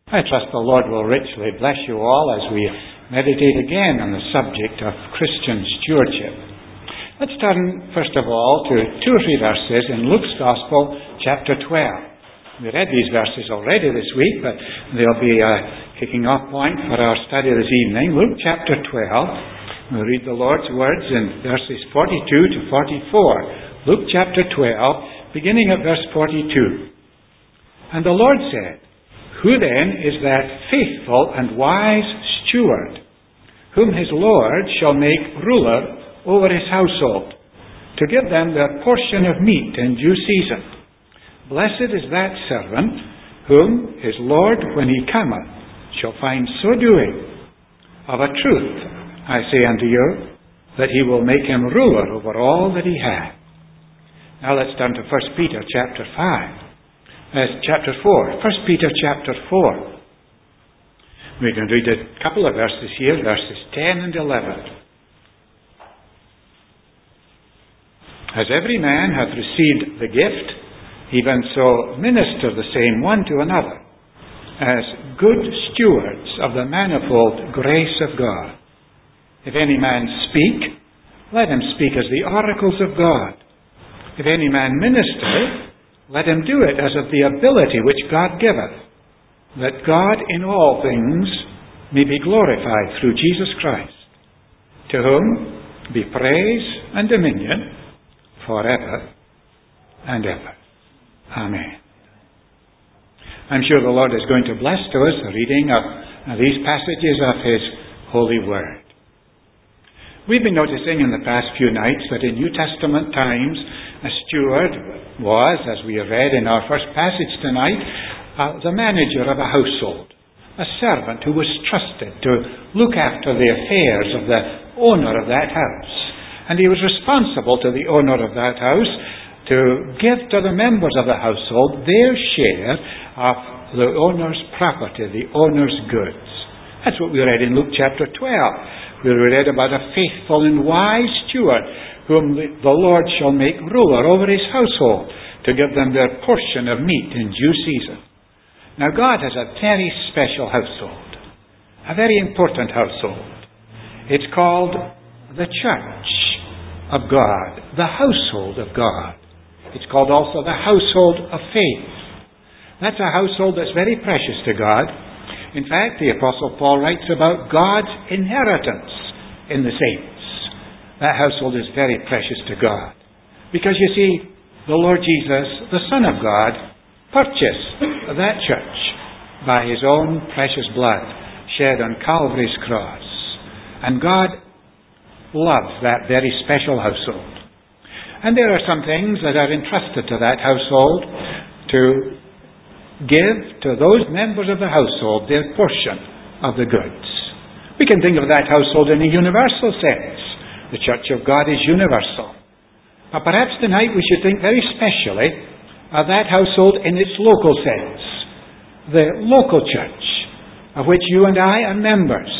I trust the Lord will richly bless you all as we meditate again on the subject of Christian stewardship. Let's turn, first of all, to 2 or 3 verses in Luke's Gospel, chapter 12. We read these verses already this week, but they'll be a kicking off point for our study this evening. Luke chapter 12. We'll read the Lord's words in verses 42 to 44. Luke chapter 12, beginning at verse 42. And the Lord said, "Who then is that faithful and wise steward, whom his Lord shall make ruler over his household, to give them their portion of meat in due season? Blessed is that servant, whom his Lord, when he cometh, shall find so doing. Of a truth, I say unto you, that he will make him ruler over all that he hath." Now let's turn to 1 Peter chapter 4. 1 Peter chapter 4. We can read a couple of verses here, verses 10 and 11. "As every man hath received the gift, even so minister the same one to another, as good stewards of the manifold grace of God. If any man speak, let him speak as the oracles of God. If any man minister, let him do it as of the ability which God giveth, that God in all things may be glorified through Jesus Christ, to whom be praise and dominion forever and ever. Amen." I'm sure the Lord is going to bless to us the reading of these passages of His holy Word. We've been noticing in the past few nights that in New Testament times, a steward was, as we read in our first passage tonight, the manager of a household, a servant who was trusted to look after the affairs of the owner of that house. And he was responsible to the owner of that house to give to the members of the household their share of the owner's property, the owner's goods. That's what we read in Luke chapter 12. We read about a faithful and wise steward whom the Lord shall make ruler over his household, to give them their portion of meat in due season. Now God has a very special household, a very important household. It's called the church of God, the household of God. It's called also the household of faith. That's a household that's very precious to God. In fact, the Apostle Paul writes about God's inheritance in the saints. That household is very precious to God. Because you see, the Lord Jesus, the Son of God, purchased that church by His own precious blood shed on Calvary's cross. And God loves that very special household. And there are some things that are entrusted to that household to give to those members of the household their portion of the goods. We can think of that household in a universal sense. The church of God is universal. But perhaps tonight we should think very specially of that household in its local sense. The local church, of which you and I are members.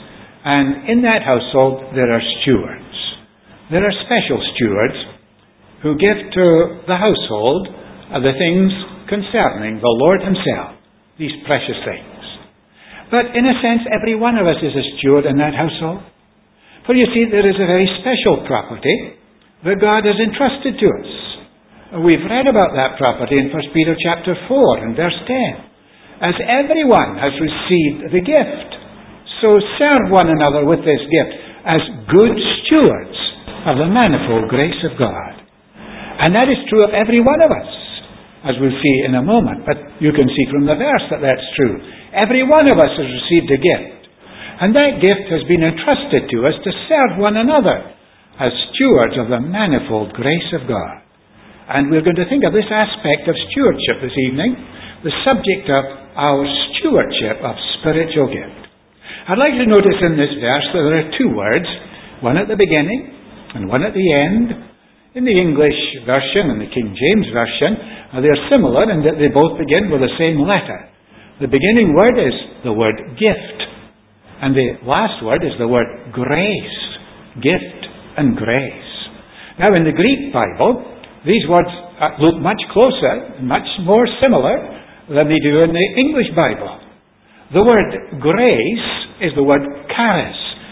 And in that household there are stewards. There are special stewards who give to the household the things concerning the Lord Himself, these precious things. But in a sense, every one of us is a steward in that household. For you see, there is a very special property that God has entrusted to us. We've read about that property in 1 Peter chapter 4 and verse 10. As everyone has received the gift, so serve one another with this gift as good stewards of the manifold grace of God. And that is true of every one of us, as we'll see in a moment. But you can see from the verse that that's true. Every one of us has received a gift. And that gift has been entrusted to us to serve one another as stewards of the manifold grace of God. And we're going to think of this aspect of stewardship this evening, the subject of our stewardship of spiritual gift. I'd like to notice in this verse that there are 2 words, one at the beginning and one at the end. In the English version and the King James version, they're similar in that they both begin with the same letter. The beginning word is the word gift. And the last word is the word grace. Gift and grace. Now in the Greek Bible, these words look much closer, much more similar than they do in the English Bible. The word grace is the word charis,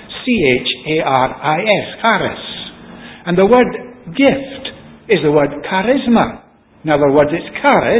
charis, charis. And the word gift is the word charisma. In other words, it's charis,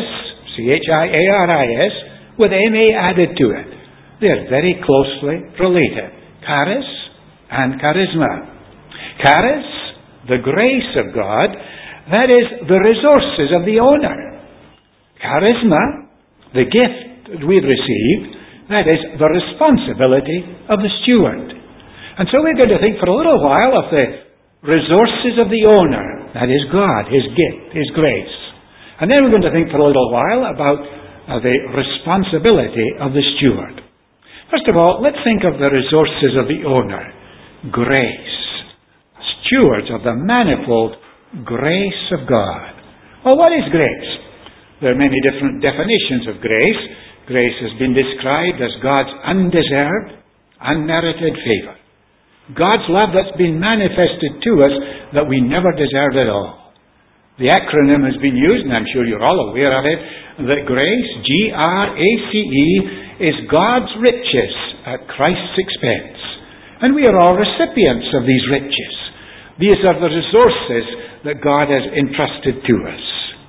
charis, with ma added to it. They're very closely related. Charis and charisma. Charis, the grace of God, that is the resources of the owner. Charisma, the gift that we've received, that is the responsibility of the steward. And so we're going to think for a little while of the resources of the owner, that is God, His gift, His grace. And then we're going to think for a little while about the responsibility of the steward. First of all, let's think of the resources of the owner. Grace. Stewards of the manifold grace of God. Well, what is grace? There are many different definitions of grace. Grace has been described as God's undeserved, unmerited favor. God's love that's been manifested to us that we never deserved at all. The acronym has been used, and I'm sure you're all aware of it, that grace, G-R-A-C-E, is God's riches at Christ's expense. And we are all recipients of these riches. These are the resources that God has entrusted to us.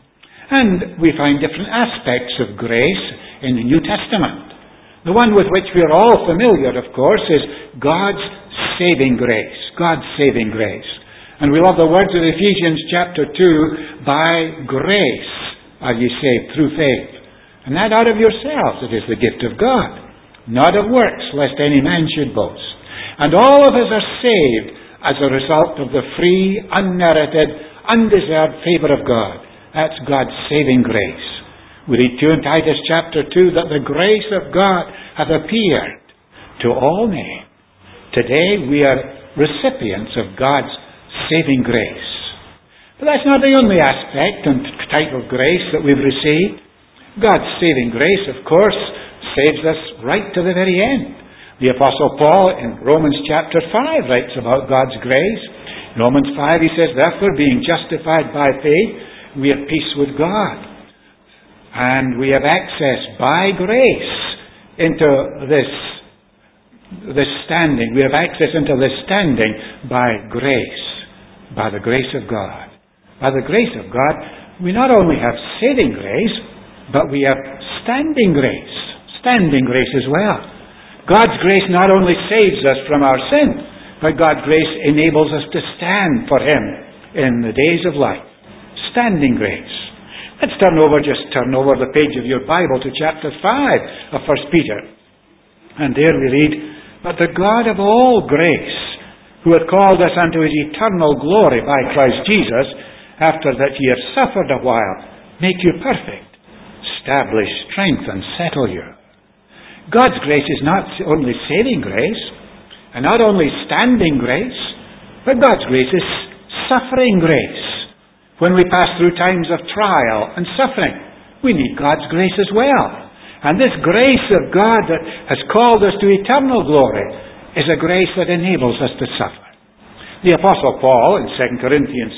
And we find different aspects of grace in the New Testament. The one with which we are all familiar, of course, is God's saving grace. God's saving grace. And we love the words of Ephesians chapter 2, by grace are ye saved through faith. And that out of yourselves, it is the gift of God, not of works, lest any man should boast. And all of us are saved as a result of the free, unmerited, undeserved favor of God. That's God's saving grace. We read too in Titus chapter 2 that the grace of God hath appeared to all men. Today we are recipients of God's saving grace. But that's not the only aspect and type of grace that we've received. God's saving grace, of course, saves us right to the very end. The Apostle Paul in Romans chapter 5 writes about God's grace. In Romans 5 he says, therefore, being justified by faith, we have peace with God. And we have access by grace into this standing. We have access into this standing by grace. By the grace of God. By the grace of God, we not only have saving grace, but we have standing grace. Standing grace as well. God's grace not only saves us from our sin, but God's grace enables us to stand for Him in the days of life. Standing grace. Let's turn over the page of your Bible to chapter 5 of 1 Peter. And there we read, but the God of all grace, who hath called us unto His eternal glory by Christ Jesus, after that ye have suffered a while, make you perfect, establish, strengthen, settle you. God's grace is not only saving grace, and not only standing grace, but God's grace is suffering grace. When we pass through times of trial and suffering, we need God's grace as well. And this grace of God that has called us to eternal glory is a grace that enables us to suffer. The Apostle Paul in 2 Corinthians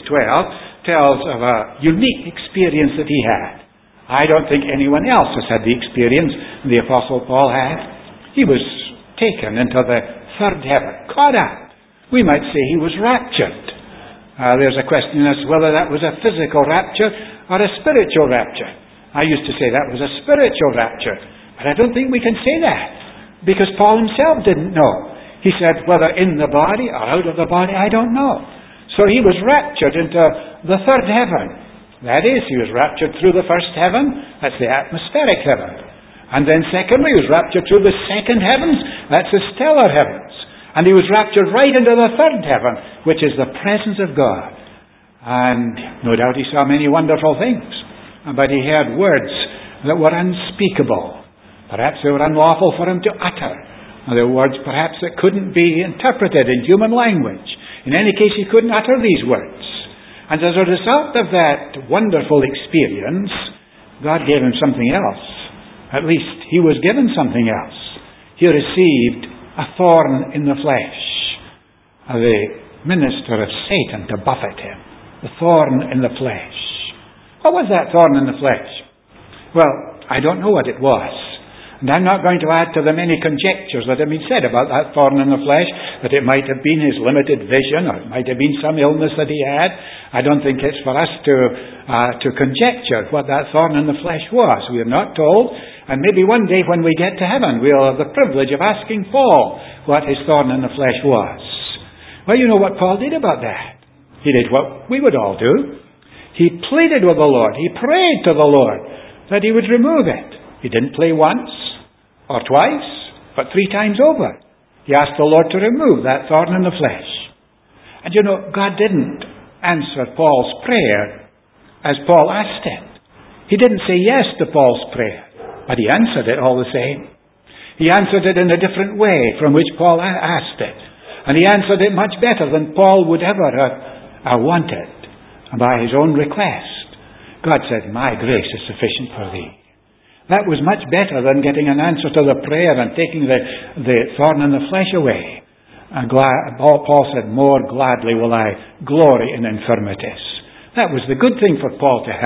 12 tells of a unique experience that he had. I don't think anyone else has had the experience the Apostle Paul had. He was taken into the third heaven, caught up. We might say he was raptured. There's a question as to whether that was a physical rapture or a spiritual rapture. I used to say that was a spiritual rapture, but I don't think we can say that, because Paul himself didn't know. He said, whether in the body or out of the body, I don't know. So he was raptured into the third heaven. That is, he was raptured through the first heaven. That's the atmospheric heaven. And then secondly, he was raptured through the second heavens. That's the stellar heavens. And he was raptured right into the third heaven, which is the presence of God. And no doubt he saw many wonderful things. But he heard words that were unspeakable. Perhaps they were unlawful for him to utter. Or they were words perhaps that couldn't be interpreted in human language. In any case, he couldn't utter these words. And as a result of that wonderful experience, God gave him something else. At least, he was given something else. He received a thorn in the flesh. The minister of Satan to buffet him. The thorn in the flesh. What was that thorn in the flesh? Well, I don't know what it was. And I'm not going to add to the many conjectures that have been said about that thorn in the flesh, that it might have been his limited vision, or it might have been some illness that he had. I don't think it's for us to conjecture what that thorn in the flesh was. We are not told. And maybe one day when we get to heaven, we'll have the privilege of asking Paul what his thorn in the flesh was. Well, you know what Paul did about that. He did what we would all do. He pleaded with the Lord. He prayed to the Lord that he would remove it. He didn't pray once or twice, but 3 times over. He asked the Lord to remove that thorn in the flesh. And you know, God didn't answer Paul's prayer as Paul asked it. He didn't say yes to Paul's prayer, but he answered it all the same. He answered it in a different way from which Paul asked it. And he answered it much better than Paul would ever have wanted. And by his own request, God said, "My grace is sufficient for thee." That was much better than getting an answer to the prayer and taking the thorn in the flesh away. And Paul said, "More gladly will I glory in infirmities." That was the good thing for Paul to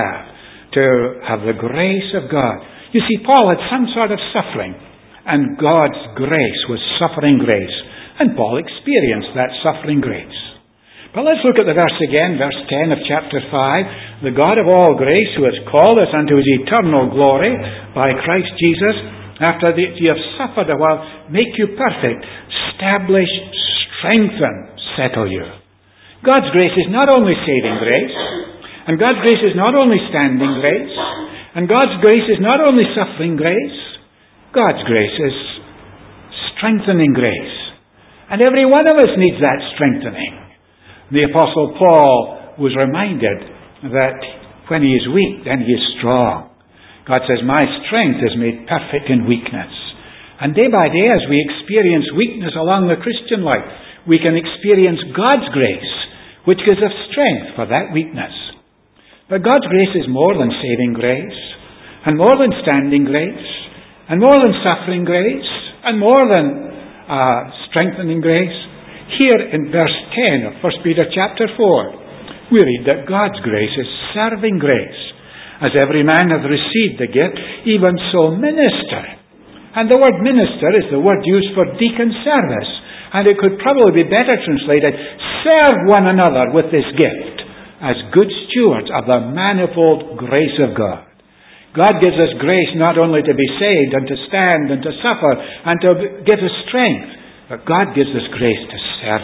have the grace of God. You see, Paul had some sort of suffering, and God's grace was suffering grace. And Paul experienced that suffering grace. But let's look at the verse again, verse 10 of chapter 5. "The God of all grace, who has called us unto his eternal glory by Christ Jesus, after that ye have suffered a while, make you perfect, establish, strengthen, settle you." God's grace is not only saving grace, and God's grace is not only standing grace, and God's grace is not only suffering grace. God's grace is strengthening grace. And every one of us needs that strengthening. The Apostle Paul was reminded that when he is weak, then he is strong. God says, "My strength is made perfect in weakness." And day by day, as we experience weakness along the Christian life, we can experience God's grace, which gives us strength for that weakness. But God's grace is more than saving grace, and more than standing grace, and more than suffering grace, and more than strengthening grace. Here in verse 10 of 1 Peter chapter 4, we read that God's grace is serving grace. "As every man hath received the gift, even so minister." And the word minister is the word used for deacon service. And it could probably be better translated, serve one another with this gift as good stewards of the manifold grace of God. God gives us grace not only to be saved and to stand and to suffer and to give us strength, but God gives us grace to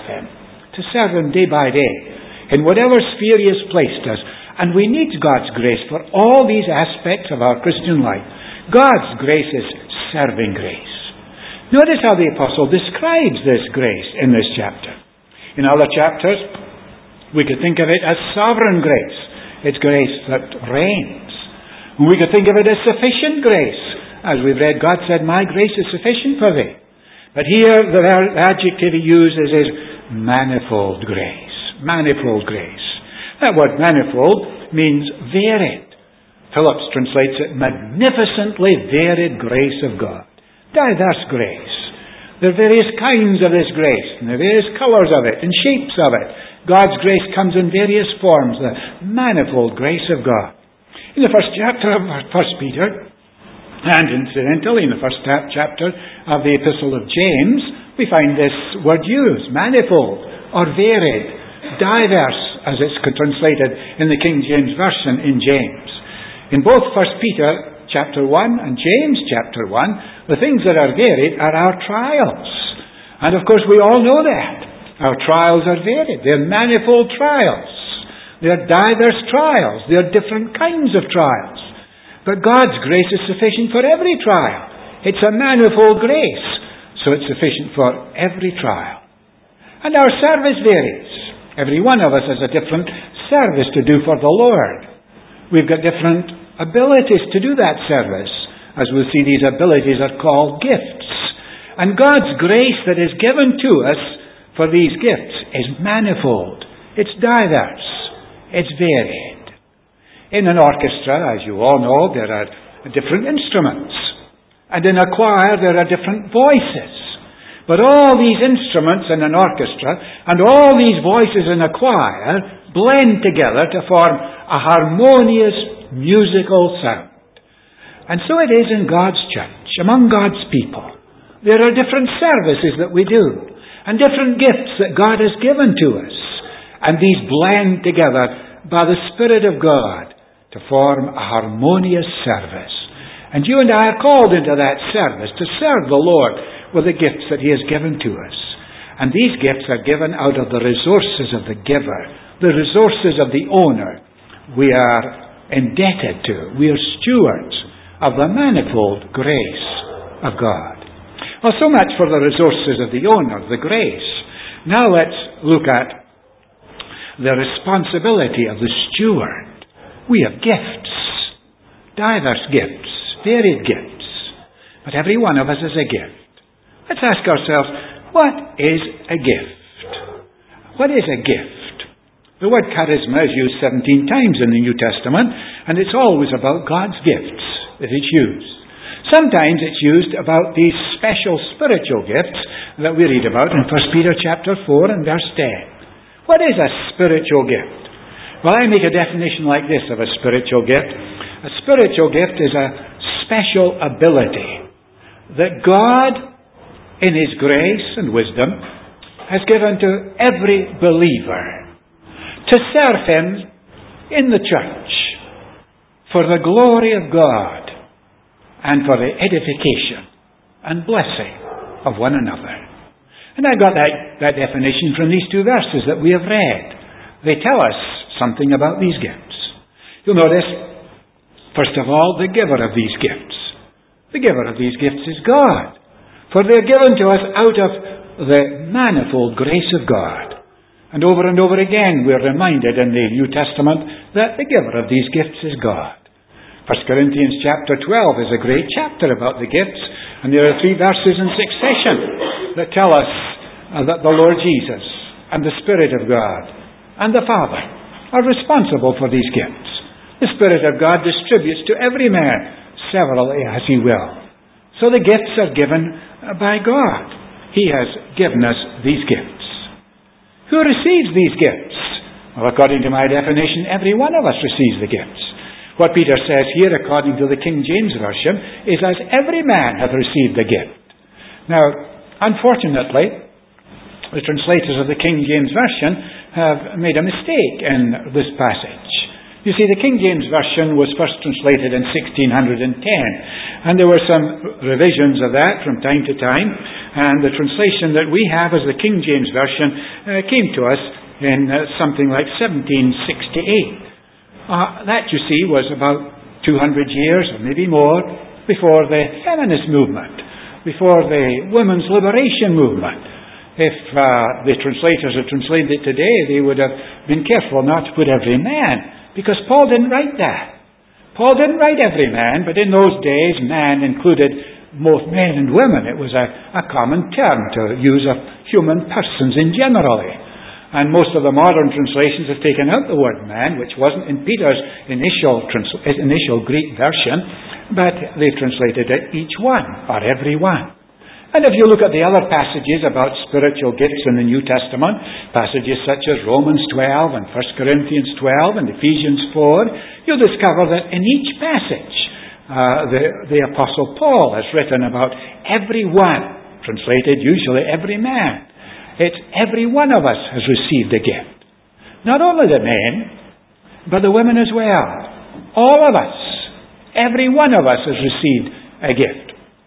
serve Him day by day, in whatever sphere He has placed us. And we need God's grace for all these aspects of our Christian life. God's grace is serving grace. Notice how the Apostle describes this grace in this chapter. In other chapters, we could think of it as sovereign grace. It's grace that reigns. We could think of it as sufficient grace. As we've read, God said, "My grace is sufficient for thee." But here, the adjective he uses is manifold grace. Manifold grace. That word manifold means varied. Phillips translates it, magnificently varied grace of God. Diverse grace. There are various kinds of this grace, and there are various colours of it, and shapes of it. God's grace comes in various forms, the manifold grace of God. In the first chapter of 1 Peter, and incidentally in the first chapter of the Epistle of James, we find this word used, manifold, or varied, diverse, as it's translated in the King James Version in James. In both 1 Peter chapter 1 and James chapter 1, the things that are varied are our trials. And of course we all know that. Our trials are varied. They're manifold trials. They're diverse trials. They're different kinds of trials. But God's grace is sufficient for every trial. It's a manifold grace, so it's sufficient for every trial. And our service varies. Every one of us has a different service to do for the Lord. We've got different abilities to do that service. As we'll see, these abilities are called gifts. And God's grace that is given to us for these gifts is manifold. It's diverse. It's varied. In an orchestra, as you all know, there are different instruments. And in a choir, there are different voices. But all these instruments in an orchestra and all these voices in a choir blend together to form a harmonious musical sound. And so it is in God's church. among God's people. There are different services that we do, and different gifts that God has given to us. And these blend together by the Spirit of God to form a harmonious service. And you and I are called into that service to serve the Lord with the gifts that He has given to us. And these gifts are given out of the resources of the giver, the resources of the owner. We are indebted to. We are stewards of the manifold grace of God. Well, so much for the resources of the owner, the grace. Now let's look at the responsibility of the steward. We have gifts, diverse gifts, varied gifts, but every one of us has a gift. Let's ask ourselves, what is a gift? What is a gift? The word charisma is used 17 times in the New Testament, and it's always about God's gifts that it's used. Sometimes it's used about these special spiritual gifts that we read about in 1 Peter chapter 4 and verse 10. What is a spiritual gift? Well, I make a definition like this of a spiritual gift. A spiritual gift is a special ability that God, in His grace and wisdom, has given to every believer to serve Him in the church for the glory of God and for the edification and blessing of one another. And I got that definition from these two verses that we have read. They tell us something about these gifts. You'll notice, first of all, the giver of these gifts. The giver of these gifts is God, for they are given to us out of the manifold grace of God. And over again we're reminded in the New Testament that the giver of these gifts is God. 1 Corinthians chapter 12 is a great chapter about the gifts, and there are 3 verses in succession that tell us that the Lord Jesus and the Spirit of God and the Father are responsible for these gifts. The Spirit of God distributes to every man severally as He will. So the gifts are given by God. He has given us these gifts. Who receives these gifts? Well, according to my definition, every one of us receives the gifts. What Peter says here, according to the King James Version, is as every man hath received the gift. Now, unfortunately, the translators of the King James Version have made a mistake in this passage. You see, the King James Version was first translated in 1610, and there were some revisions of that from time to time, and the translation that we have as the King James Version came to us in something like 1768. That, you see, was about 200 years, or maybe more, before the feminist movement, before the women's liberation movement. If the translators had translated it today, they would have been careful not to put every man, because Paul didn't write that. Paul didn't write every man, but in those days, man included both men and women. It was a common term to use of human persons in generally. And most of the modern translations have taken out the word man, which wasn't in Peter's initial Greek version, but they've translated it each one, or every one. And if you look at the other passages about spiritual gifts in the New Testament, passages such as Romans 12 and 1 Corinthians 12 and Ephesians 4, you'll discover that in each passage, the Apostle Paul has written about every one, translated usually every man. It's every one of us has received a gift. Not only the men, but the women as well. All of us, every one of us has received a gift.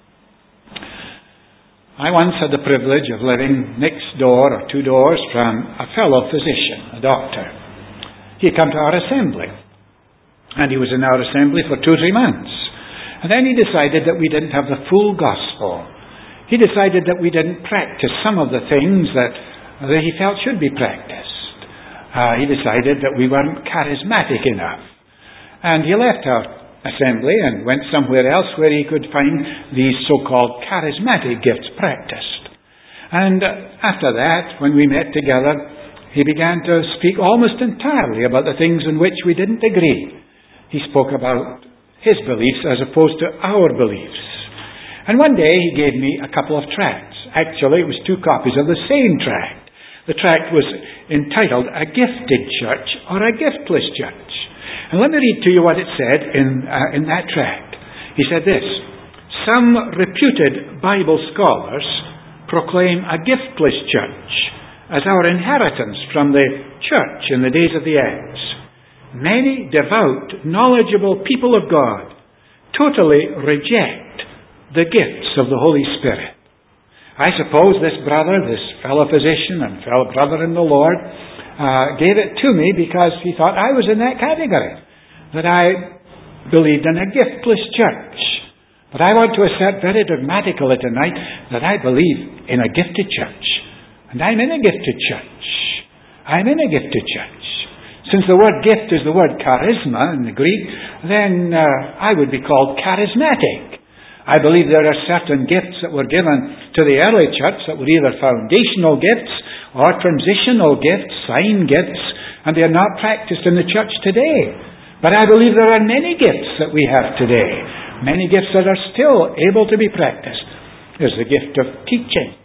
I once had the privilege of living next door or 2 doors from a fellow physician, a doctor. He had come to our assembly, and he was in our assembly for 2 or 3 months. And then he decided that we didn't have the full gospel. He decided that we didn't practice some of the things that he felt should be practiced. He decided that we weren't charismatic enough. And he left our assembly and went somewhere else where he could find these so-called charismatic gifts practiced. And after that, when we met together, he began to speak almost entirely about the things in which we didn't agree. He spoke about his beliefs as opposed to our beliefs. And one day he gave me a couple of tracts. Actually, it was 2 copies of the same tract. The tract was entitled A Gifted Church or A Giftless Church. And let me read to you what it said in that tract. He said this: some reputed Bible scholars proclaim a giftless church as our inheritance from the church in the days of the Acts. Many devout, knowledgeable people of God totally reject the gifts of the Holy Spirit. I suppose this brother, this fellow physician and fellow brother in the Lord, gave it to me because he thought I was in that category, that I believed in a giftless church. But I want to assert very dogmatically tonight that I believe in a gifted church. And I'm in a gifted church. I'm in a gifted church. Since the word gift is the word charisma in the Greek, then I would be called charismatic. I believe there are certain gifts that were given to the early church that were either foundational gifts or transitional gifts, sign gifts, and they are not practiced in the church today. But I believe there are many gifts that we have today, many gifts that are still able to be practiced. There's the gift of teaching,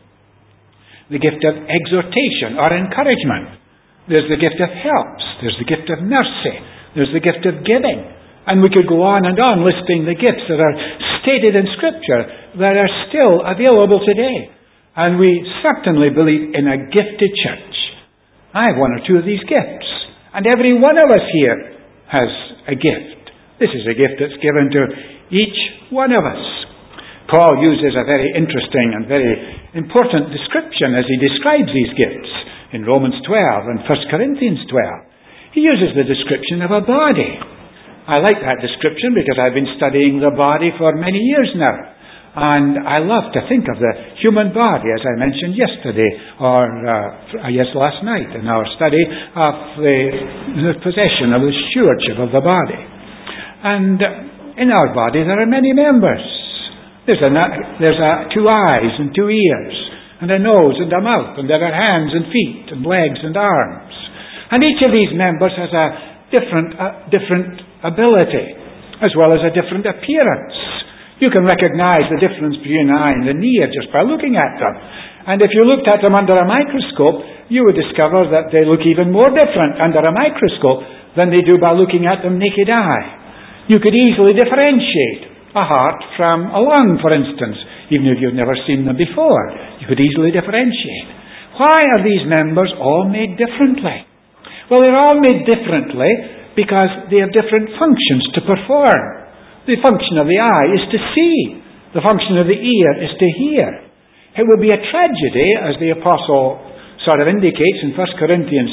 the gift of exhortation or encouragement. There's the gift of helps. There's the gift of mercy. There's the gift of giving. And we could go on and on listing the gifts that are stated in Scripture that are still available today. And we certainly believe in a gifted church. I have one or two of these gifts. And every one of us here has a gift. This is a gift that's given to each one of us. Paul uses a very interesting and very important description as he describes these gifts in Romans 12 and 1 Corinthians 12. He uses the description of a body. I like that description because I've been studying the body for many years now. And I love to think of the human body, as I mentioned yesterday, or last night in our study of the possession of the stewardship of the body. And in our body there are many members. There's two eyes and two ears, and a nose and a mouth, and there are hands and feet and legs and arms. And each of these members has a different ability, as well as a different appearance. You can recognize the difference between an eye and an ear just by looking at them. And if you looked at them under a microscope, you would discover that they look even more different under a microscope than they do by looking at them naked eye. You could easily differentiate a heart from a lung, for instance, even if you've never seen them before. You could easily differentiate. Why are these members all made differently? Well, they're all made differently because they have different functions to perform. The function of the eye is to see. The function of the ear is to hear. It would be a tragedy, as the apostle sort of indicates in 1 Corinthians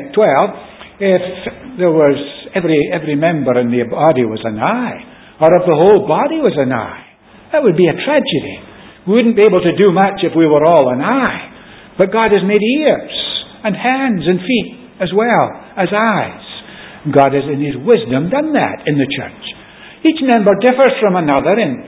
12, if there was every member in the body was an eye, or if the whole body was an eye. That would be a tragedy. We wouldn't be able to do much if we were all an eye. But God has made ears and hands and feet as well as eyes. God has in His wisdom done that in the church. Each member differs from another in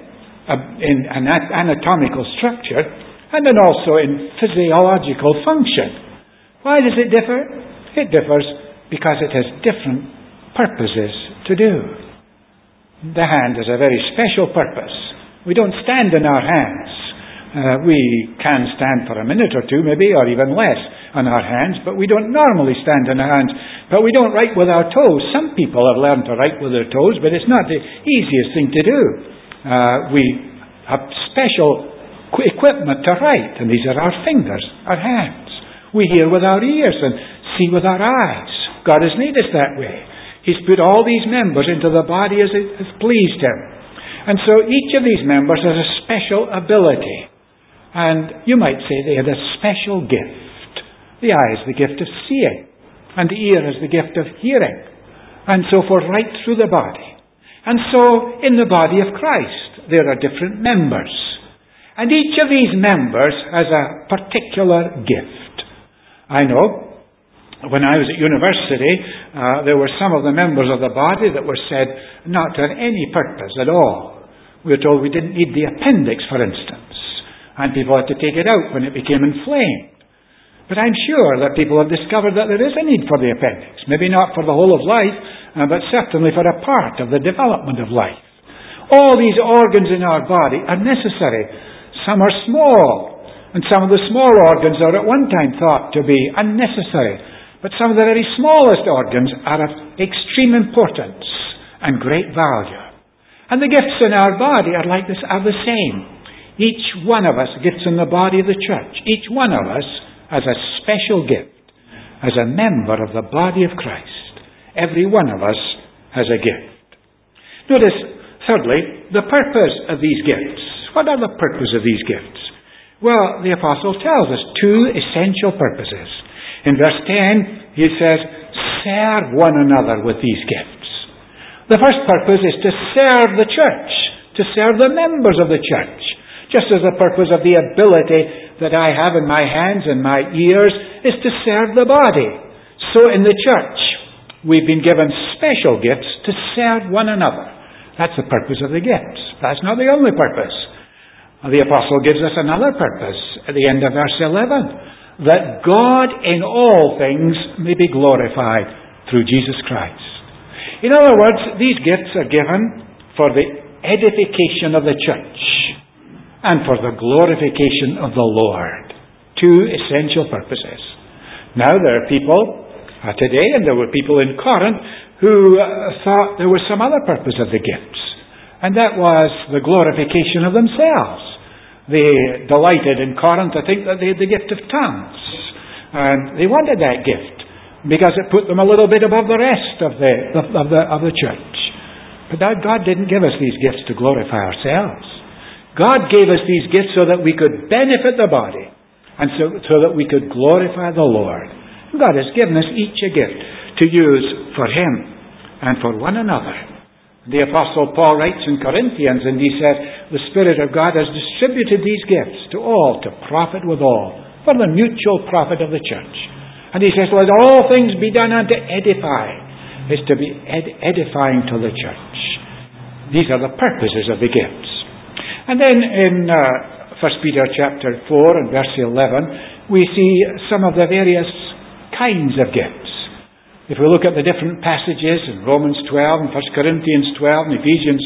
anatomical structure and then also in physiological function. Why does it differ? It differs because it has different purposes to do. The hand has a very special purpose. We don't stand in our hands. We can stand for a minute or two maybe, or even less on our hands, but we don't normally stand on our hands. But we don't write with our toes. Some people have learned to write with their toes, but it's not the easiest thing to do. We have special equipment to write, and these are our fingers, our hands. We hear with our ears and see with our eyes. God has made us that way. He's put all these members into the body as it has pleased Him. And so each of these members has a special ability. And you might say they have a special gift. The eye is the gift of seeing, and the ear is the gift of hearing, and so forth, right through the body. And so in the body of Christ there are different members. And each of these members has a particular gift. I know when I was at university, there were some of the members of the body that were said not to have any purpose at all. We were told we didn't need the appendix, for instance. And people had to take it out when it became inflamed. But I'm sure that people have discovered that there is a need for the appendix. Maybe not for the whole of life, but certainly for a part of the development of life. All these organs in our body are necessary. Some are small, and some of the small organs are at one time thought to be unnecessary. But some of the very smallest organs are of extreme importance and great value. And the gifts in our body are like this, are the same. Each one of us, gifts in the body of the church, each one of us has a special gift as a member of the body of Christ. Every one of us has a gift. Notice, thirdly, the purpose of these gifts. What are the purpose of these gifts? Well, the apostle tells us two essential purposes. In verse 10, he says, serve one another with these gifts. The first purpose is to serve the church, to serve the members of the church. Just as the purpose of the ability that I have in my hands and my ears is to serve the body. So in the church, we've been given special gifts to serve one another. That's the purpose of the gifts. That's not the only purpose. The apostle gives us another purpose at the end of verse 11. That God in all things may be glorified through Jesus Christ. In other words, these gifts are given for the edification of the church and for the glorification of the Lord. Two essential purposes. Now there are people today, and there were people in Corinth, who thought there was some other purpose of the gifts. And that was the glorification of themselves. They delighted in Corinth, I think, that they had the gift of tongues. And they wanted that gift because it put them a little bit above the rest of the church. But God didn't give us these gifts to glorify ourselves. God gave us these gifts so that we could benefit the body and so that we could glorify the Lord. God has given us each a gift to use for Him and for one another. The Apostle Paul writes in Corinthians, and he says, the Spirit of God has distributed these gifts to all, to profit withal, for the mutual profit of the church. And he says, let all things be done unto edify. It's to be edifying to the church. These are the purposes of the gifts. And then in 1 Peter chapter 4 and verse 11, we see some of the various kinds of gifts. If we look at the different passages in Romans 12 and 1 Corinthians 12 and Ephesians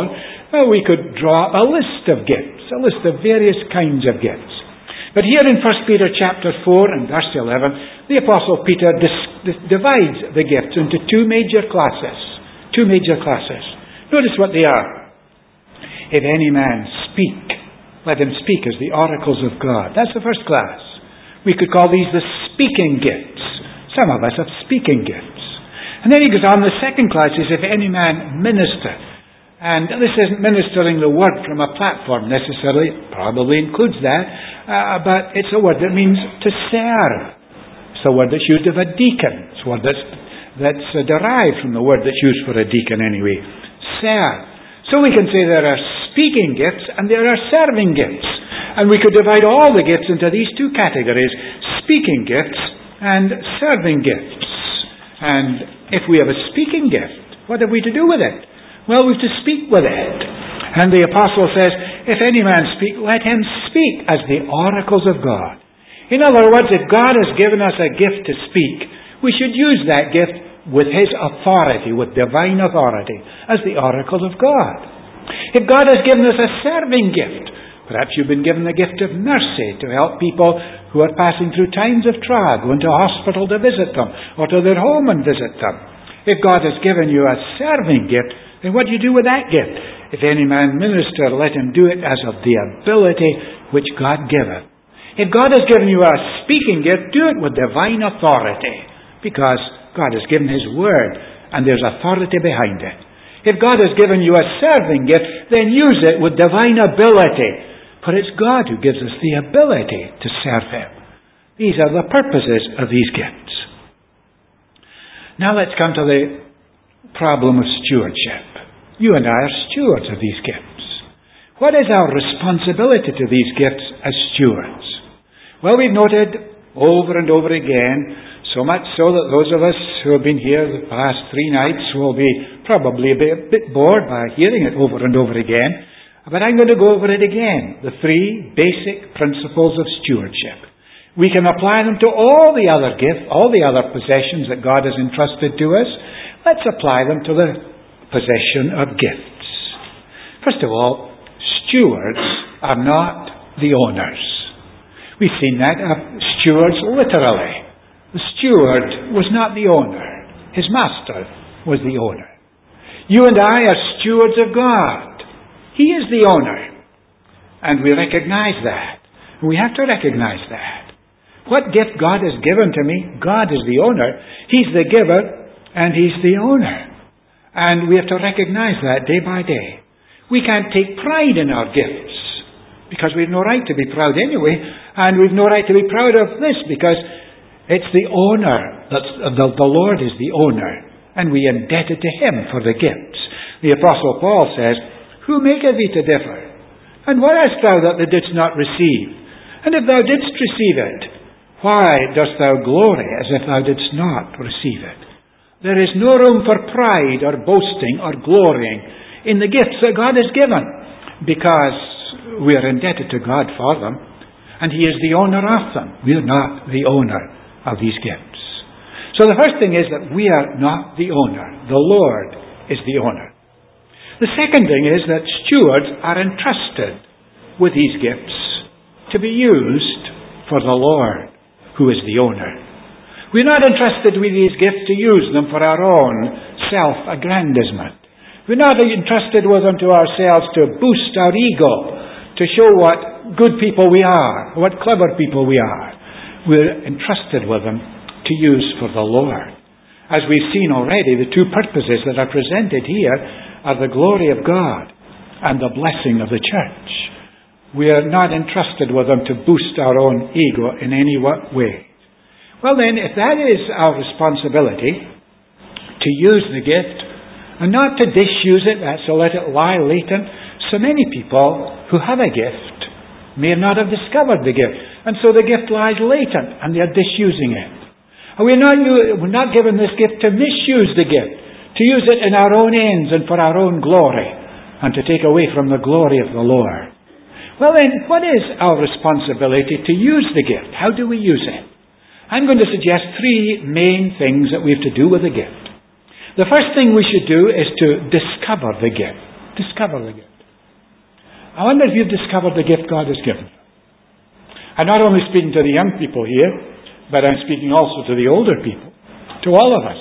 4, we could draw a list of gifts, a list of various kinds of gifts. But here in 1 Peter chapter 4 and verse 11, the Apostle Peter divides the gifts into two major classes. Two major classes. Notice what they are. If any man speak, let him speak as the oracles of God. That's the first class. We could call these the speaking gifts. Some of us have speaking gifts. And then he goes on, the second class is if any man minister. And this isn't ministering the word from a platform necessarily, probably includes that, but it's a word that means to serve. It's a word that's used of a deacon. It's a word that's derived from the word that's used for a deacon anyway. Serve. So we can say there are speaking gifts and there are serving gifts. And we could divide all the gifts into these two categories, speaking gifts and serving gifts. And if we have a speaking gift, what have we to do with it? Well, we've to speak with it. And the apostle says, if any man speak, let him speak as the oracles of God. In other words, if God has given us a gift to speak, we should use that gift with His authority, with divine authority, as the oracles of God. If God has given us a serving gift, perhaps you've been given the gift of mercy to help people who are passing through times of trial, go into a hospital to visit them, or to their home and visit them. If God has given you a serving gift, then what do you do with that gift? If any man minister, let him do it as of the ability which God giveth. If God has given you a speaking gift, do it with divine authority, because God has given His word, and there's authority behind it. If God has given you a serving gift, then use it with divine ability, for it's God who gives us the ability to serve Him. These are the purposes of these gifts. Now let's come to the problem of stewardship. You and I are stewards of these gifts. What is our responsibility to these gifts as stewards? Well, we've noted over and over again, so much so that those of us who have been here the past 3 nights will be probably a bit bored by hearing it over and over again. But I'm going to go over it again. The 3 basic principles of stewardship. We can apply them to all the other gifts, all the other possessions that God has entrusted to us. Let's apply them to the possession of gifts. First of all, stewards are not the owners. We've seen that of stewards literally. The steward was not the owner. His master was the owner. You and I are stewards of God. He is the owner. And we recognize that. We have to recognize that. What gift God has given to me, God is the owner. He's the giver, and He's the owner. And we have to recognize that day by day. We can't take pride in our gifts, because we've no right to be proud anyway, and we've no right to be proud of this, because it's the owner. The Lord is the owner, and we are indebted to Him for the gifts. The Apostle Paul says, "Who maketh thee to differ? And what hast thou that thou didst not receive? And if thou didst receive it, why dost thou glory as if thou didst not receive it?" There is no room for pride or boasting or glorying in the gifts that God has given, because we are indebted to God for them, and He is the owner of them. We are not the owner of these gifts. So the first thing is that we are not the owner. The Lord is the owner. The second thing is that stewards are entrusted with these gifts to be used for the Lord, who is the owner. We're not entrusted with these gifts to use them for our own self-aggrandizement. We're not entrusted with them to ourselves to boost our ego, to show what good people we are, what clever people we are. We're entrusted with them to use for the Lord. As we've seen already, the two purposes that are presented here are the glory of God and the blessing of the church. We are not entrusted with them to boost our own ego in any way. Well then, if that is our responsibility, to use the gift and not to disuse it, that's to let it lie latent. So many people who have a gift may not have discovered the gift, and so the gift lies latent and they're disusing it. And we're not given this gift to misuse the gift, to use it in our own ends and for our own glory, and to take away from the glory of the Lord. Well then, what is our responsibility to use the gift? How do we use it? I'm going to suggest three main things that we have to do with the gift. The first thing we should do is to discover the gift. Discover the gift. I wonder if you've discovered the gift God has given you. I'm not only speaking to the young people here, but I'm speaking also to the older people, to all of us.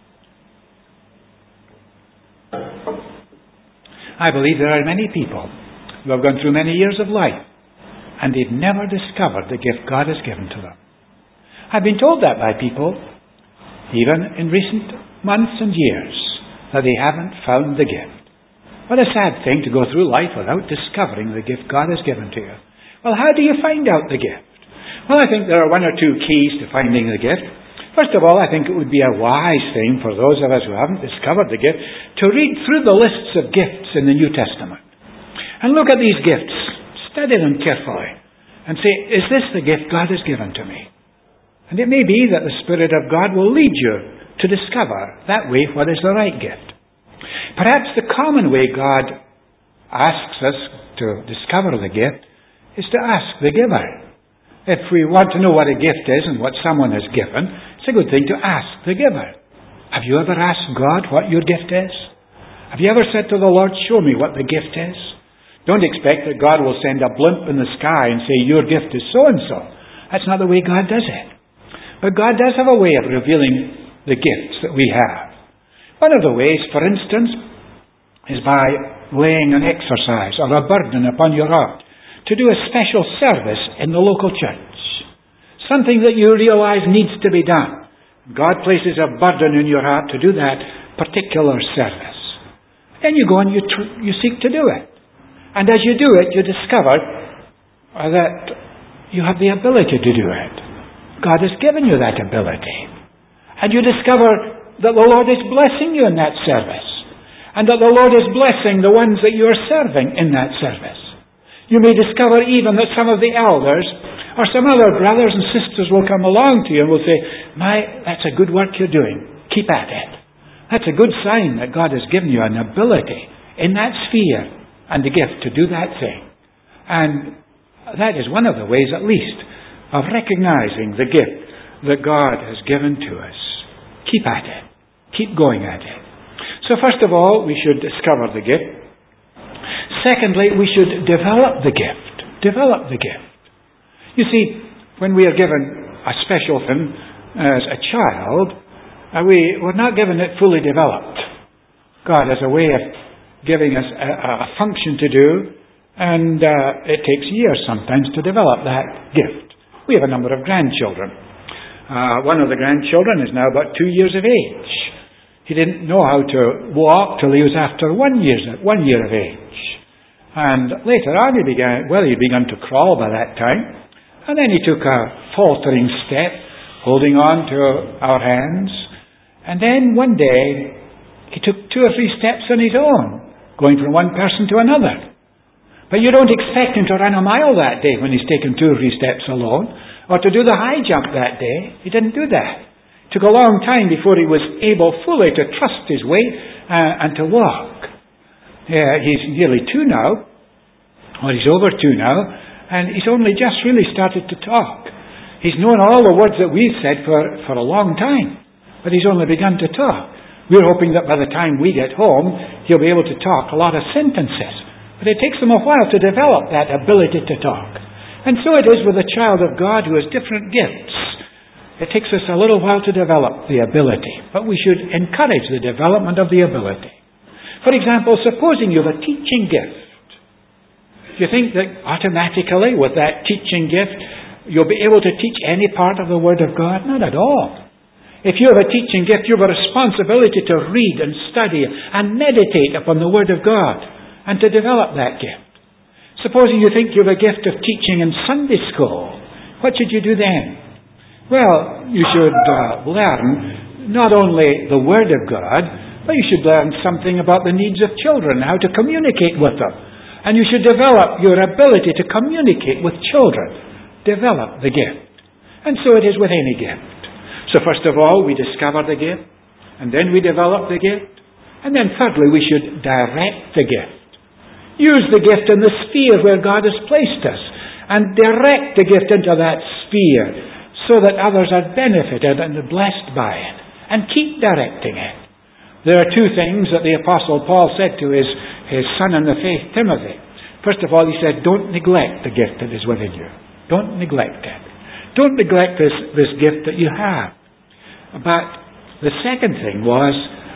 I believe there are many people who have gone through many years of life, and they've never discovered the gift God has given to them. I've been told that by people, even in recent months and years, that they haven't found the gift. What a sad thing to go through life without discovering the gift God has given to you. Well, how do you find out the gift? Well, I think there are one or two keys to finding the gift. First of all, I think it would be a wise thing for those of us who haven't discovered the gift to read through the lists of gifts in the New Testament and look at these gifts, study them carefully, and say, is this the gift God has given to me? And it may be that the Spirit of God will lead you to discover that way what is the right gift. Perhaps the common way God asks us to discover the gift is to ask the giver. If we want to know what a gift is and what someone has given, it's a good thing to ask the giver. Have you ever asked God what your gift is? Have you ever said to the Lord, show me what the gift is? Don't expect that God will send a blimp in the sky and say, your gift is so-and-so. That's not the way God does it. But God does have a way of revealing the gifts that we have. One of the ways, for instance, is by laying an exercise or a burden upon your heart to do a special service in the local church. Something that you realize needs to be done. God places a burden in your heart to do that particular service. Then you go and you seek to do it. And as you do it, you discover that you have the ability to do it. God has given you that ability. And you discover that the Lord is blessing you in that service. And that the Lord is blessing the ones that you are serving in that service. You may discover even that some of the elders or some other brothers and sisters will come along to you and will say, that's a good work you're doing. Keep at it. That's a good sign that God has given you an ability in that sphere and the gift to do that thing. And that is one of the ways, at least, of recognizing the gift that God has given to us. Keep at it. Keep going at it. So first of all, we should discover the gift. Secondly, we should develop the gift. Develop the gift. You see, when we are given a special thing as a child, we're not given it fully developed. God has a way of giving us a function to do, and it takes years sometimes to develop that gift. We have a number of grandchildren. One of the grandchildren is now about 2 years of age. He didn't know how to walk till he was after 1 year of age. And later on he'd begun to crawl by that time. And then he took a faltering step, holding on to our hands. And then one day he took 2 or 3 steps on his own, going from one person to another. But you don't expect him to run a mile that day when he's taken 2 or 3 steps alone, or to do the high jump that day. He didn't do that. It took a long time before he was able fully to trust his weight and to walk. He's nearly 2 now, or he's over 2 now, and he's only just really started to talk. He's known all the words that we've said for a long time, but he's only begun to talk. We're hoping that by the time we get home, he'll be able to talk a lot of sentences. But it takes them a while to develop that ability to talk. And so it is with a child of God who has different gifts. It takes us a little while to develop the ability, but we should encourage the development of the ability. For example, supposing you have a teaching gift. Do you think that automatically with that teaching gift you'll be able to teach any part of the Word of God? Not at all. If you have a teaching gift, you have a responsibility to read and study and meditate upon the Word of God and to develop that gift. Supposing you think you have a gift of teaching in Sunday school, what should you do then? Well, you should learn not only the Word of God, but you should learn something about the needs of children, how to communicate with them. And you should develop your ability to communicate with children. Develop the gift. And so it is with any gift. So first of all, we discover the gift, and then we develop the gift, and then thirdly, we should direct the gift. Use the gift in the sphere where God has placed us, and direct the gift into that sphere so that others are benefited and blessed by it, and keep directing it. There are 2 things that the Apostle Paul said to his son in the faith, Timothy. First of all, he said, don't neglect the gift that is within you. Don't neglect it. Don't neglect this gift that you have. But the second thing was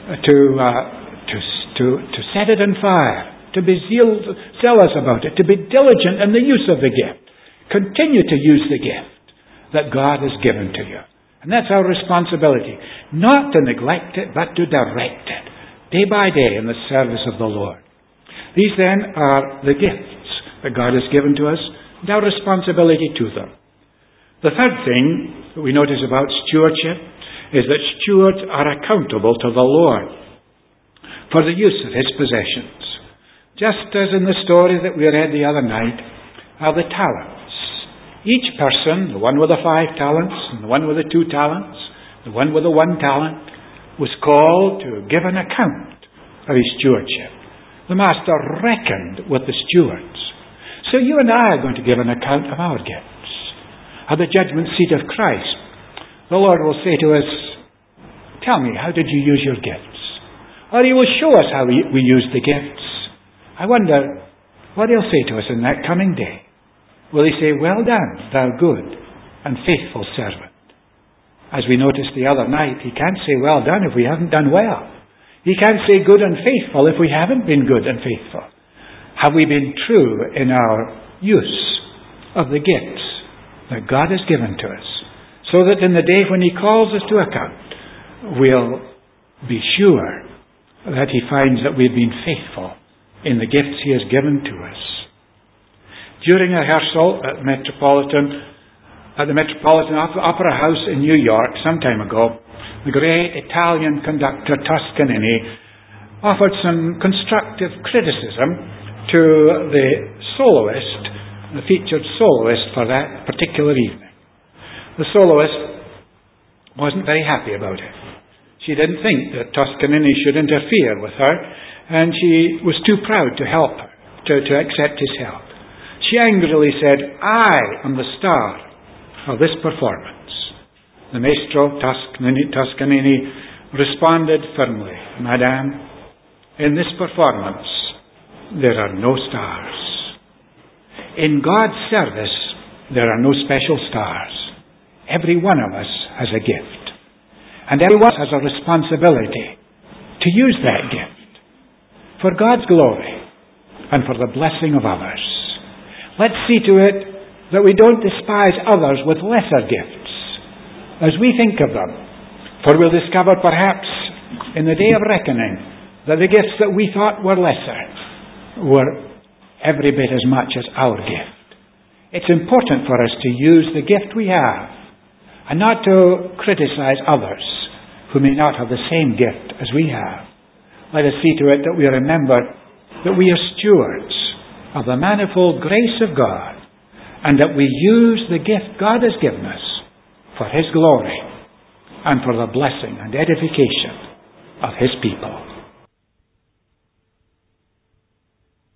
to set it on fire, to be zealous about it, to be diligent in the use of the gift. Continue to use the gift that God has given to you. And that's our responsibility. Not to neglect it, but to direct it, day by day in the service of the Lord. These then are the gifts that God has given to us, and our responsibility to them. The third thing that we notice about stewardship is that stewards are accountable to the Lord for the use of His possessions. Just as in the story that we read the other night are the talents. Each person, the one with the 5 talents, and the one with the 2 talents, the one with the 1 talent, was called to give an account of his stewardship. The master reckoned with the stewards. So you and I are going to give an account of our gifts. At the judgment seat of Christ, the Lord will say to us, tell me, how did you use your gifts? Or He will show us how we used the gifts. I wonder what He'll say to us in that coming day. Will He say, well done, thou good and faithful servant? As we noticed the other night, He can't say well done if we haven't done well. He can't say good and faithful if we haven't been good and faithful. Have we been true in our use of the gifts that God has given to us? So that in the day when He calls us to account, we'll be sure that He finds that we've been faithful in the gifts He has given to us. During a rehearsal at the Metropolitan Opera House in New York some time ago, the great Italian conductor Toscanini offered some constructive criticism to the soloist, the featured soloist for that particular evening. The soloist wasn't very happy about it. She didn't think that Toscanini should interfere with her, and she was too proud to help her, to accept his help. She angrily said, I am the star of this performance. The Maestro Toscanini responded firmly, Madame, in this performance there are no stars. In God's service there are no special stars. Every one of us has a gift. And everyone has a responsibility to use that gift. for God's glory and for the blessing of others. Let's see to it that we don't despise others with lesser gifts as we think of them. For we'll discover perhaps in the day of reckoning that the gifts that we thought were lesser were every bit as much as our gift. It's important for us to use the gift we have and not to criticize others who may not have the same gift as we have. Let us see to it that we remember that we are stewards of the manifold grace of God, and that we use the gift God has given us for His glory and for the blessing and edification of His people.